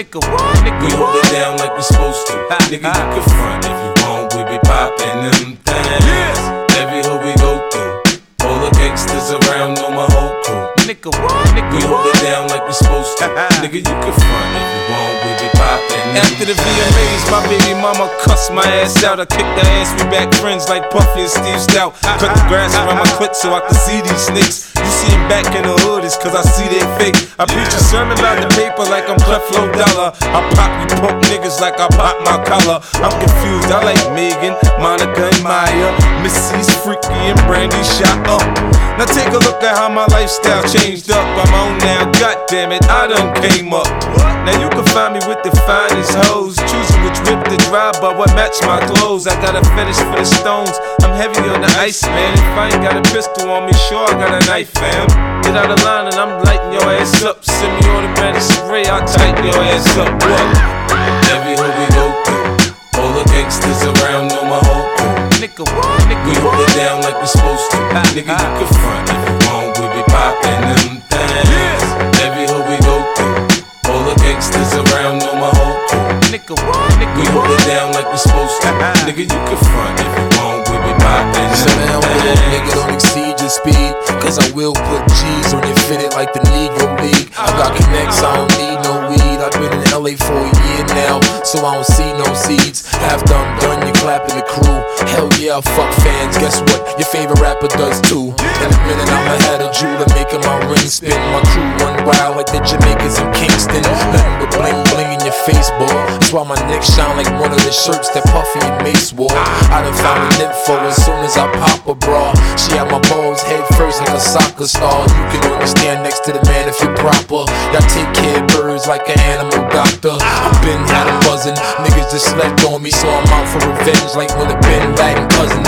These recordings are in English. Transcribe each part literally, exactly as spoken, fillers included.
Nigga, what? Nigga, we hold it down like we supposed to. Nigga, you can front if you want. We be poppin' them things. Yes. Every hood we go through, all the gangsters around know my whole crew. Nigga, what? Nigga, we hold it down like we supposed to. Nigga, you can front if you want. We be poppin'. After the V M As, my baby mama cussed my ass out. I kicked her ass, we back friends like Puffy and Steve Stout. Cut the grass around my clit so I can see these snakes. You see him back in the hood, it's cause I see they fake. I preach a sermon about the paper like I'm Creflo Dollar. I pop you punk niggas like I pop my collar. I'm confused, I like Megan, Monica and Maya, Missy's freaky and Brandy shot up. Now take a look at how my lifestyle changed up. I'm on now, goddammit, I done came up. Now you can find me with the finest hoes, choosing which whip to drive, but what match my clothes. I got a fetish for the stones, I'm heavy on the ice, man. If I ain't got a pistol on me, sure I got a knife, fam. Get out of line and I'm lighting your ass up. Semi-automatic spray, I'll tighten your ass up. What? Every hood we go through, all the gangsters around know my whole crew. Nigga, what? Nigga, we hold it down like we supposed to. Nigga, you can front if you want. We be poppin' them things. Yes. Every hood we go through, all the gangsters around know my whole crew. Nigga, what? Nigga, we hold it down like we supposed to. Nigga, you can front if you want. We be poppin' them things. Nigga, don't exceed your speed, cause I will put G's on your fitted like the Negro League. I got connects, I don't need no weed. I've been in L A for a year now, so I don't see no seeds. After I'm done, you clapping the crew. Hell yeah, fuck fans, guess what? Your favorite rapper does too. In a minute, I'ma have a jeweler making my ring spin. My crew run wild like the Jamaicans in Kingston. Nothing but bling bling in your face, boy. That's why my neck shine like one of the shirts that Puffy and Mace wore. I done found an info as soon as I pop a bra. She had my balls head first like a soccer star. You can only stand next to the man if you're proper. Y'all take care of birds like an animal doctor. I been had a buzzin', niggas just slept on me, so I'm out for revenge like when the Bin Laden cousins.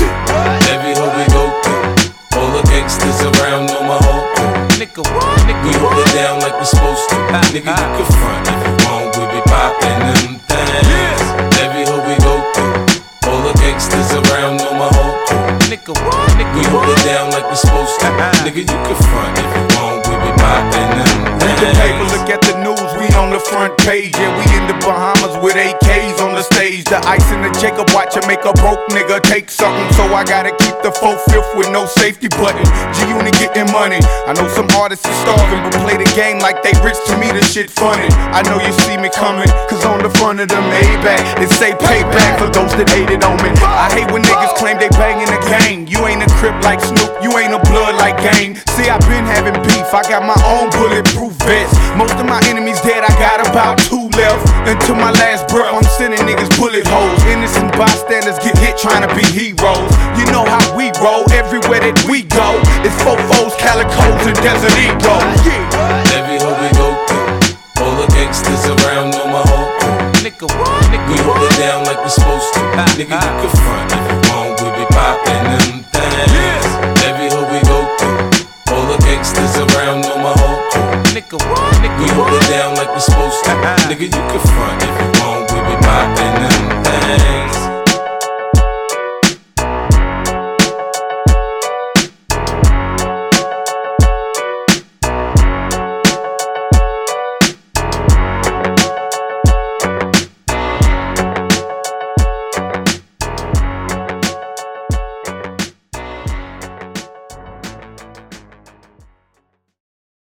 Every hood we go through, all the gangsters around know my whole crew. Nigga, what? Nigga, we hold it down like we supposed to. Nigga, you can front if you want. We be poppin' them things. Yes. Every hood we go through, all the gangsters around know my whole crew. Nigga, what? Nigga, we hold it down like we supposed to. Nigga, you can front if you want. We be poppin' them things. Read the paper, look at the news, we on the front page. Yeah, we in the Bahamas with A Ks on the stage. The ice in the Jacob watch and make a broke nigga take something. So I gotta keep the four-fifth with no safety button. G-Unit getting money. I know some artists are starving, but play the game like they rich. To me, this shit funny. I know you see me coming, cause on the front of the Maybach, it say payback for those that hated on me. I hate when niggas claim they banging the gang. You ain't a Crip like Snoop, you ain't a blood like Game. See, I been having beef, I got my own bulletproof vest. Most of my enemies dead, I got about two left. Until my last breath, I'm sending niggas bullet holes. Innocent bystanders get hit trying to be heroes. You know how we roll, everywhere that we go. It's fofos, calicos, and Desert Eagles. Yeah. Every hood we go through, all the gangsters around know my whole crew. Nigga, what? Nigga, we hold it down like we supposed to. Nigga, you can front if you want. We be poppin' them things. Yes. Every hood we go through, all the gangsters around know my whole crew. Nigga, what? Nigga, we hold it down like we supposed to. Nigga, you can front if you want. We be poppin' them things.